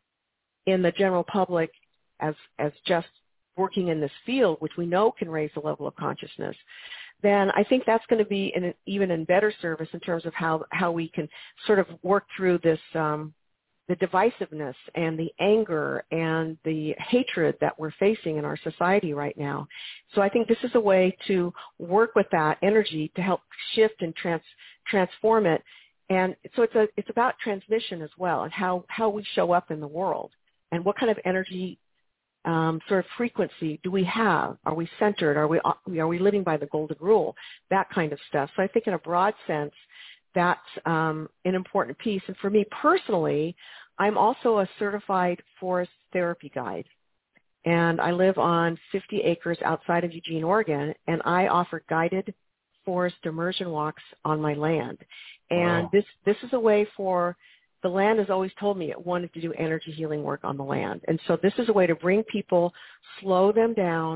in the general public as as just working in this field, which we know can raise the level of consciousness, then I think that's going to be in an, even in better service in terms of how, how we can sort of work through this, um, the divisiveness and the anger and the hatred that we're facing in our society right now. So I think this is a way to work with that energy to help shift and trans, transform it. And so it's a, it's about transmission as well, and how, how we show up in the world and what kind of energy Um, sort of frequency do we have? Are we centered? Are we are we living by the golden rule? That kind of stuff. So I think in a broad sense, that's um, an important piece. And for me personally, I'm also a certified forest therapy guide. And I live on fifty acres outside of Eugene, Oregon, and I offer guided forest immersion walks on my land. And wow. this this is a way for the land has always told me it wanted to do energy healing work on the land. And so this is a way to bring people, slow them down,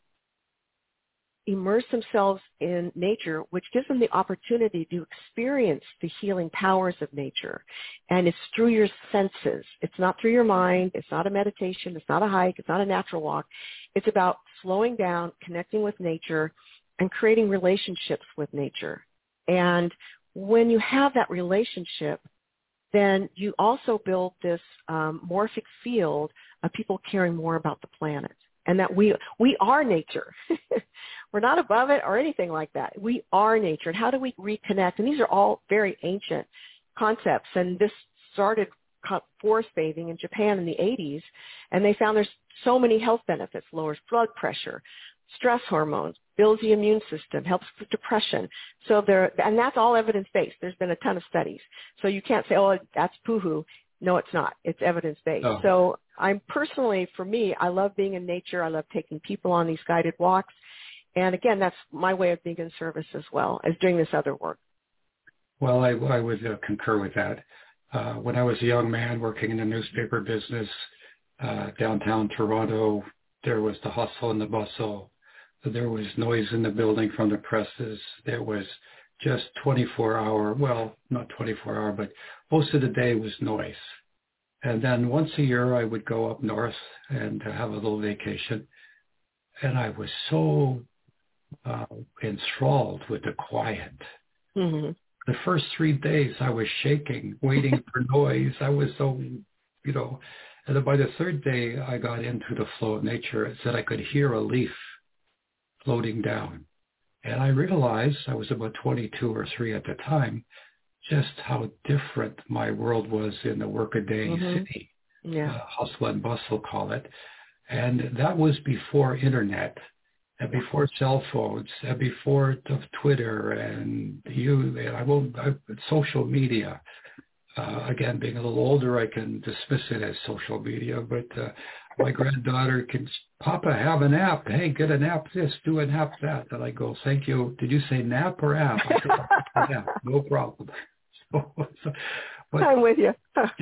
immerse themselves in nature, which gives them the opportunity to experience the healing powers of nature. And it's through your senses. It's not through your mind. It's not a meditation. It's not a hike. It's not a natural walk. It's about slowing down, connecting with nature, and creating relationships with nature. And when you have that relationship, then you also build this um, morphic field of people caring more about the planet, and that we we are nature. We're not above it or anything like that. We are nature. And how do we reconnect? And these are all very ancient concepts. And this started forest bathing in Japan in the eighties, and they found there's so many health benefits: lowers blood pressure, stress hormones, builds the immune system, helps with depression. So there, and that's all evidence-based. There's been a ton of studies. So you can't say, oh, that's poo-hoo. No, it's not. It's evidence-based. Oh. So I'm personally, for me, I love being in nature. I love taking people on these guided walks. And again, that's my way of being in service as well as doing this other work. Well, I, I would uh, concur with that. Uh, when I was a young man working in the newspaper business uh, downtown Toronto, there was the hustle and the bustle. There was noise in the building from the presses. There was just twenty-four hour, well, not twenty-four hour, but most of the day was noise. And then once a year, I would go up north and have a little vacation. And I was so uh, enthralled with the quiet. Mm-hmm. The first three days, I was shaking, waiting for noise. I was so, you know, and then by the third day, I got into the flow of nature. It said I could hear a leaf floating down. And I realized, I was about twenty-two or three at the time, just how different my world was in the workaday mm-hmm. city. Yeah. Uh, hustle and bustle, call it. And that was before internet, and before cell phones, and before Twitter and you, and I won't, I, social media. Uh, again, being a little older, I can dismiss it as social media, but uh, my granddaughter can, Papa, have an app. Hey, get an app this, do an app that. And I go, thank you. Did you say nap or app? I go, yeah, no problem. So, so, but I'm with you. just,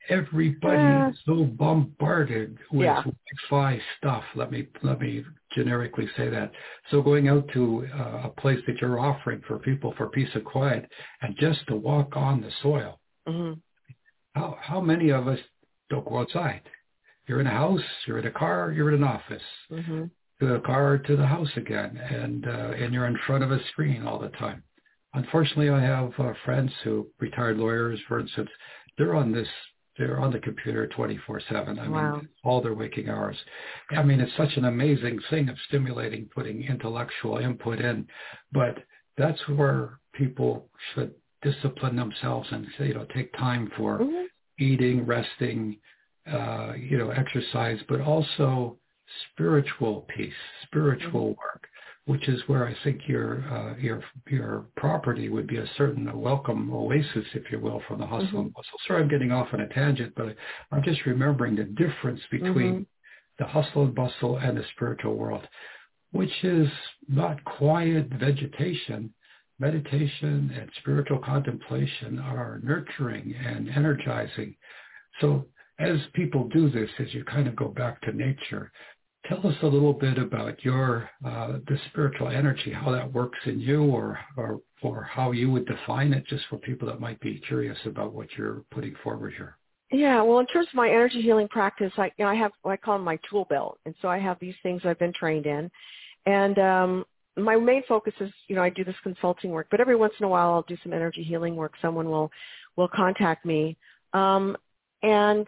everybody uh, is so bombarded with yeah. Wi-Fi stuff. Let me let me generically say that. So going out to uh, a place that you're offering for people for peace and quiet, and just to walk on the soil. Mm-hmm. How how many of us don't go outside? You're in a house, you're in a car, you're in an office. Mm-hmm. To the car, to the house again, and uh, and you're in front of a screen all the time. Unfortunately, I have uh, friends who, retired lawyers, for instance, they're on this, they're on the computer twenty-four seven. I Wow. mean, all their waking hours. I mean, it's such an amazing thing of stimulating, putting intellectual input in, but that's where people should discipline themselves and, you know, take time for Mm-hmm. eating, resting, uh, you know, exercise, but also spiritual peace, spiritual mm-hmm. work, which is where I think your uh, your your property would be a certain a welcome oasis, if you will, from the hustle mm-hmm. and bustle. Sorry, I'm getting off on a tangent, but I'm just remembering the difference between mm-hmm. the hustle and bustle and the spiritual world, which is not quiet vegetation. Meditation and spiritual contemplation are nurturing and energizing. So as people do this, as you kind of go back to nature, tell us a little bit about your uh, the spiritual energy, how that works in you, or, or or how you would define it, just for people that might be curious about what you're putting forward here. Yeah, well, in terms of my energy healing practice, I you know I have what I call my tool belt, and so I have these things I've been trained in, and um, my main focus is, you know, I do this consulting work, but every once in a while I'll do some energy healing work. Someone will will contact me, um, and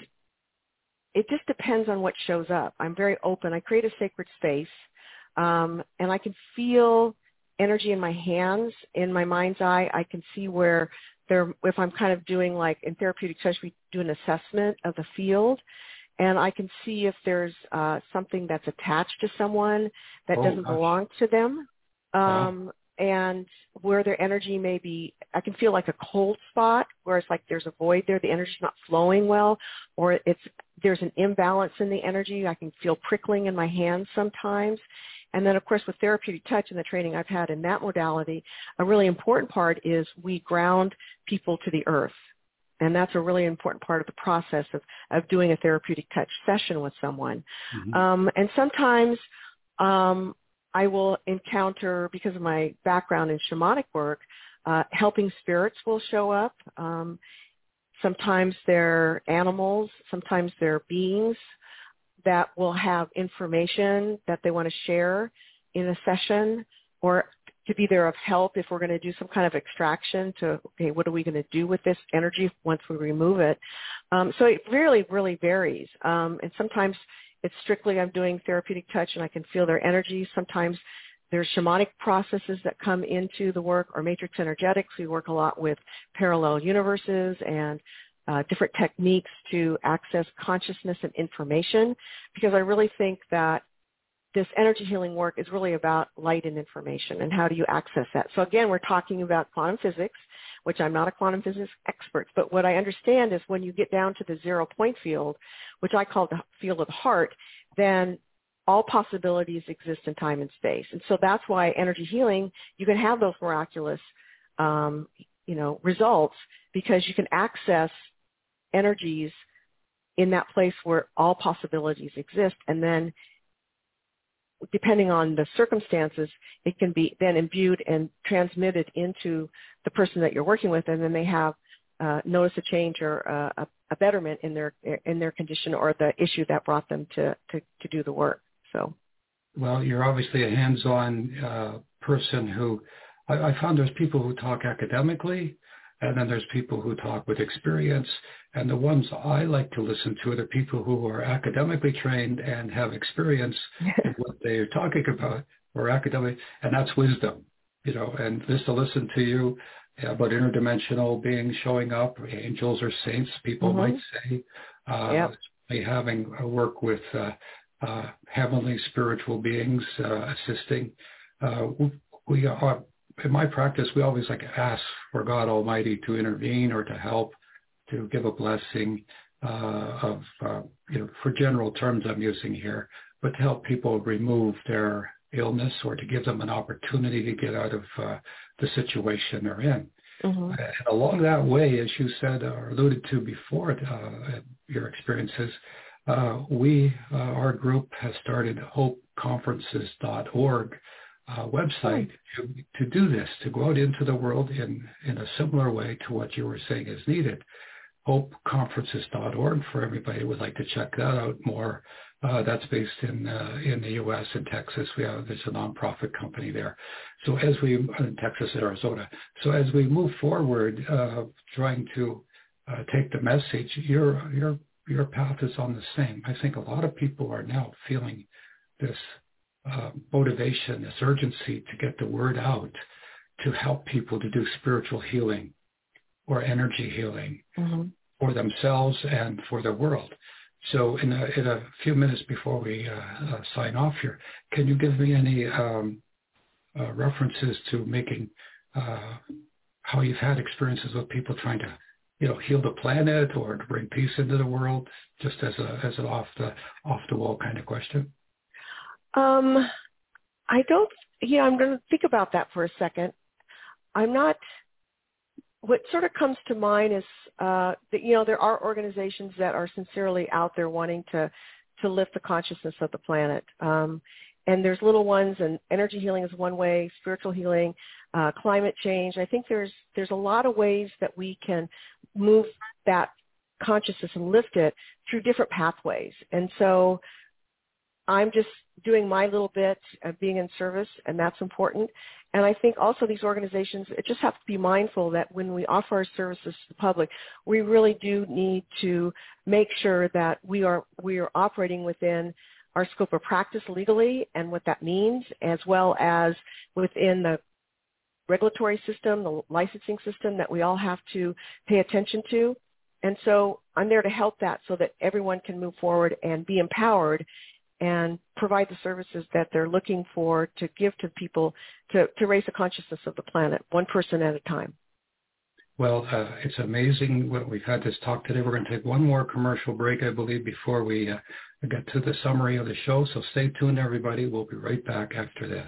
it just depends on what shows up. I'm very open. I create a sacred space, um, and I can feel energy in my hands, in my mind's eye. I can see where there, if I'm kind of doing like in therapeutic touch, we do an assessment of the field, and I can see if there's uh, something that's attached to someone that oh, doesn't gosh. belong to them. Um, wow. And where their energy may be, I can feel like a cold spot where it's like there's a void there, the energy's not flowing well, or it's there's an imbalance in the energy. I can feel prickling in my hands sometimes. And then, of course, with therapeutic touch and the training I've had in that modality, a really important part is we ground people to the earth. And that's a really important part of the process of, of doing a therapeutic touch session with someone. Mm-hmm. Um, and sometimes um, I will encounter, because of my background in shamanic work, uh, helping spirits will show up. Um, sometimes they're animals, sometimes they're beings that will have information that they want to share in a session, or to be there of help if we're going to do some kind of extraction to, okay, what are we going to do with this energy once we remove it? Um, so it really, really varies. Um, and sometimes it's strictly I'm doing therapeutic touch and I can feel their energy. Sometimes there's shamanic processes that come into the work, or matrix energetics. We work a lot with parallel universes and uh, different techniques to access consciousness and information, because I really think that this energy healing work is really about light and information, and how do you access that? So again, we're talking about quantum physics, which I'm not a quantum physics expert, but what I understand is when you get down to the zero point field, which I call the field of the heart, then all possibilities exist in time and space. And so that's why energy healing, you can have those miraculous, um, you know, results, because you can access energies in that place where all possibilities exist. And then depending on the circumstances, it can be then imbued and transmitted into the person that you're working with, and then they have uh, notice a change or uh, a, a betterment in their in their condition or the issue that brought them to, to, to do the work. So, well, you're obviously a hands-on uh, person who I, I found there's people who talk academically, and then there's people who talk with experience. And the ones I like to listen to are the people who are academically trained and have experience in what they're talking about, or academic, and that's wisdom, you know. And just to listen to you about interdimensional beings showing up, angels or saints, people mm-hmm. might say, uh, yep. having a work with uh, uh, heavenly spiritual beings uh, assisting. Uh, we are, in my practice, we always like ask for God Almighty to intervene or to help, to give a blessing uh, of, uh, you know, for general terms I'm using here, but to help people remove their illness or to give them an opportunity to get out of uh, the situation they're in. Mm-hmm. And along that way, as you said or alluded to before, uh, your experiences, uh, we, uh, our group has started hope conferences dot org uh, website to, to do this, to go out into the world in, in a similar way to what you were saying is needed. hope conferences dot org for everybody who would like to check that out more. Uh, that's based in uh, in the U S in Texas. We have there's a nonprofit company there. So as we in Texas and Arizona. So as we move forward, uh, trying to uh, take the message, your your your path is on the same. I think a lot of people are now feeling this uh, motivation, this urgency to get the word out, to help people to do spiritual healing or energy healing mm-hmm. for themselves and for the world. So in a, in a few minutes before we uh, uh, sign off here, can you give me any um, uh, references to making uh, how you've had experiences with people trying to, you know, heal the planet or to bring peace into the world, just as a as an off the off the wall kind of question? Um, I don't. Yeah, I'm going to think about that for a second. I'm not. What sort of comes to mind is uh, that, you know, there are organizations that are sincerely out there wanting to, to lift the consciousness of the planet. Um, and there's little ones, and energy healing is one way, spiritual healing, uh, climate change. I think there's there's a lot of ways that we can move that consciousness and lift it through different pathways. And so I'm just doing my little bit of being in service, and that's important. And I think also these organizations, it just have to be mindful that when we offer our services to the public, we really do need to make sure that we are we are operating within our scope of practice legally and what that means, as well as within the regulatory system, the licensing system that we all have to pay attention to. And so I'm there to help that so that everyone can move forward and be empowered and provide the services that they're looking for to give to people to, to raise the consciousness of the planet, one person at a time. Well, uh, it's amazing what we've had this talk today. We're going to take one more commercial break, I believe, before we uh, get to the summary of the show. So stay tuned, everybody. We'll be right back after this.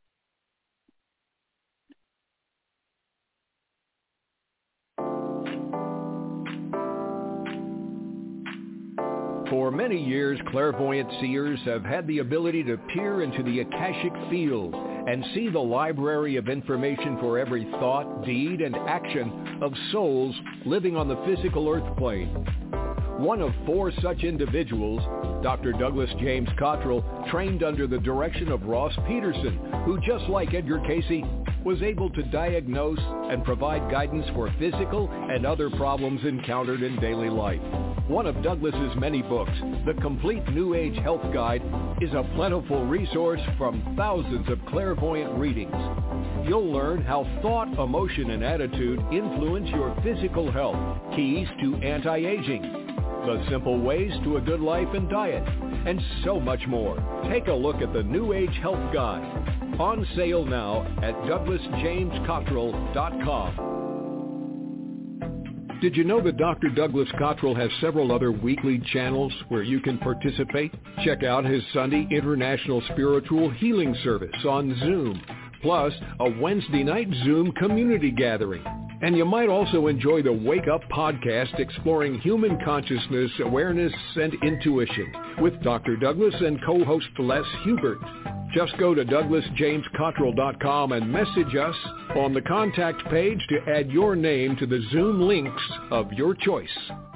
For many years, clairvoyant seers have had the ability to peer into the Akashic field and see the library of information for every thought, deed, and action of souls living on the physical earth plane. One of four such individuals, Doctor Douglas James Cottrell, trained under the direction of Ross Peterson, who, just like Edgar Cayce, was able to diagnose and provide guidance for physical and other problems encountered in daily life. One of Douglas's many books, The Complete New Age Health Guide, is a plentiful resource from thousands of clairvoyant readings. You'll learn how thought, emotion, and attitude influence your physical health, keys to anti-aging, the simple ways to a good life and diet, and so much more. Take a look at the New Age Health Guide. On sale now at douglas james cottrell dot com. Did you know that Doctor Douglas Cottrell has several other weekly channels where you can participate? Check out his Sunday International Spiritual Healing Service on Zoom, plus a Wednesday night Zoom community gathering. And you might also enjoy the Wake Up podcast exploring human consciousness, awareness, and intuition with Doctor Douglas and co-host Les Hubert. Just go to douglas james cottrell dot com and message us on the contact page to add your name to the Zoom links of your choice.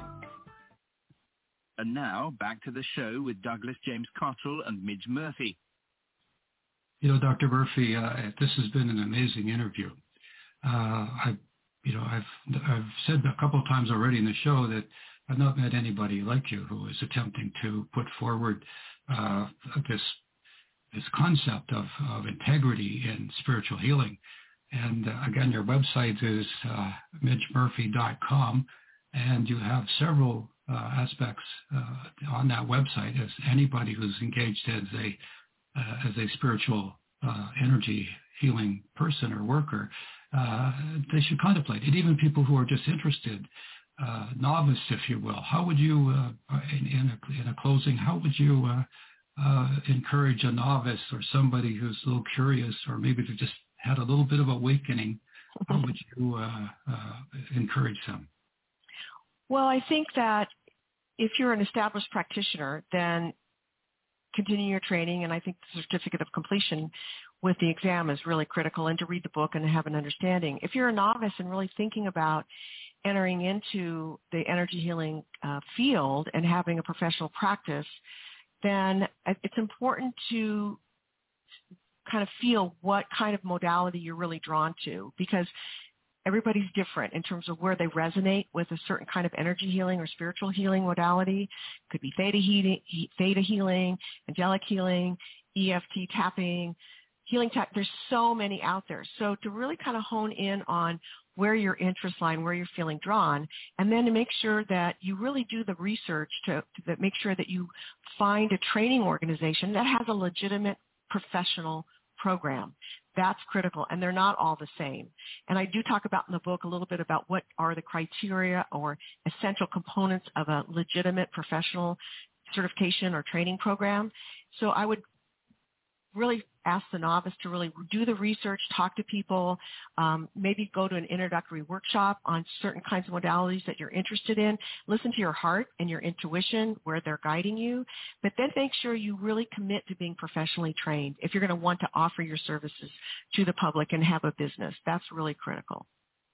And now, back to the show with Douglas James Cottrell and Midge Murphy. You know, Doctor Murphy, uh, this has been an amazing interview. Uh, I, you know, I've I've said a couple of times already in the show that I've not met anybody like you who is attempting to put forward uh, this this concept of, of integrity in spiritual healing. And uh, again, your website is uh, midge murphy dot com, and you have several uh, aspects uh, on that website as anybody who's engaged as a uh, as a spiritual uh, energy healing person or worker, uh, they should contemplate it. Even people who are just interested, uh, novice, if you will. How would you, uh, in, in, a, in a closing, how would you uh, uh, encourage a novice or somebody who's a little curious, or maybe they just had a little bit of awakening how would you uh, uh, encourage them? Well, I think that if you're an established practitioner, then continue your training, and I think the certificate of completion with the exam is really critical, and to read the book and have an understanding. If you're a novice and really thinking about entering into the energy healing uh, field and having a professional practice, then it's important to kind of feel what kind of modality you're really drawn to, because everybody's different in terms of where they resonate with a certain kind of energy healing or spiritual healing modality. It could be theta healing, theta healing, angelic healing, E F T tapping, healing tap. There's so many out there. So to really kind of hone in on where your interest lie, where you're feeling drawn, and then to make sure that you really do the research to, to make sure that you find a training organization that has a legitimate professional program. That's critical, and they're not all the same. And I do talk about in the book a little bit about what are the criteria or essential components of a legitimate professional certification or training program. So I would really ask the novice to really do the research, talk to people, um, maybe go to an introductory workshop on certain kinds of modalities that you're interested in. Listen to your heart and your intuition, where they're guiding you, but then make sure you really commit to being professionally trained if you're going to want to offer your services to the public and have a business. That's really critical.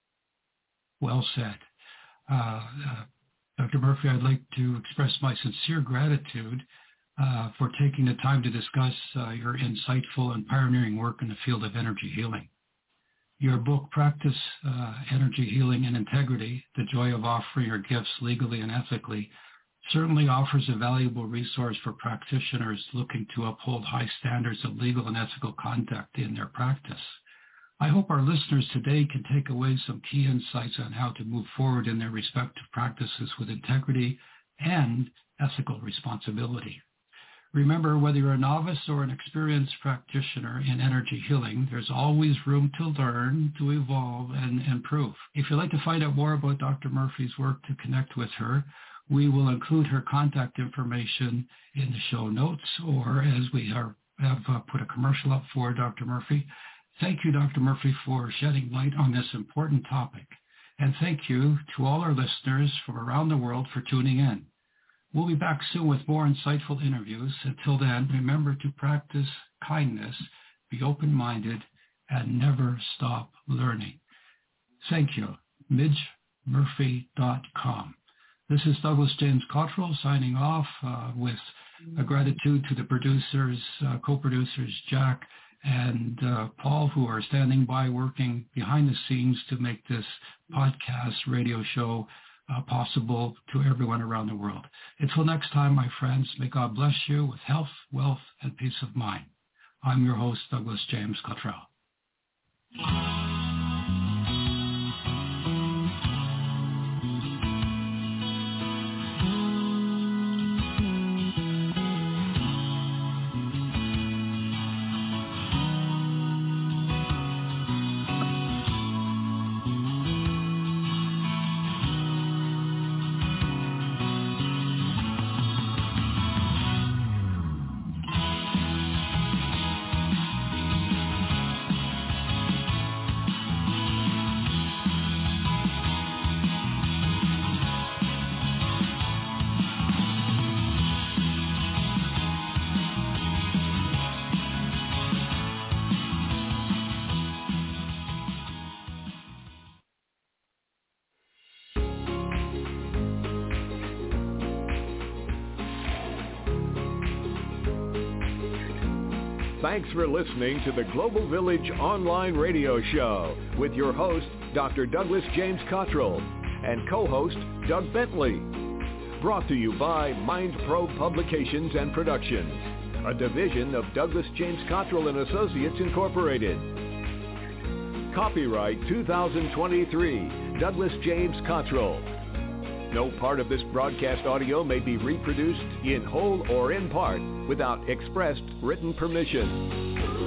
Well said. Uh, uh, Doctor Murphy, I'd like to express my sincere gratitude Uh, for taking the time to discuss uh, your insightful and pioneering work in the field of energy healing. Your book, Practice uh, Energy Healing in Integrity, The Joy of Offering Your Gifts Legally and Ethically, certainly offers a valuable resource for practitioners looking to uphold high standards of legal and ethical conduct in their practice. I hope our listeners today can take away some key insights on how to move forward in their respective practices with integrity and ethical responsibility. Remember, whether you're a novice or an experienced practitioner in energy healing, there's always room to learn, to evolve, and improve. If you'd like to find out more about Doctor Murphy's work, to connect with her, we will include her contact information in the show notes, or as we are, have uh, put a commercial up for Doctor Murphy. Thank you, Doctor Murphy, for shedding light on this important topic. And thank you to all our listeners from around the world for tuning in. We'll be back soon with more insightful interviews. Until then, remember to practice kindness, be open-minded, and never stop learning. Thank you. midge murphy dot com. This is Douglas James Cottrell signing off uh, with a gratitude to the producers, uh, co-producers Jack and uh, Paul, who are standing by working behind the scenes to make this podcast radio show Uh, possible to everyone around the world. Until next time, my friends, may God bless you with health, wealth, and peace of mind. I'm your host, Douglas James Cottrell. Thanks for listening to the Global Village Online Radio Show with your host, Doctor Douglas James Cottrell, and co-host, Doug Bentley. Brought to you by MindProbe Publications and Productions, a division of Douglas James Cottrell and Associates Incorporated. Copyright two thousand twenty-three, Douglas James Cottrell. No part of this broadcast audio may be reproduced in whole or in part without expressed written permission.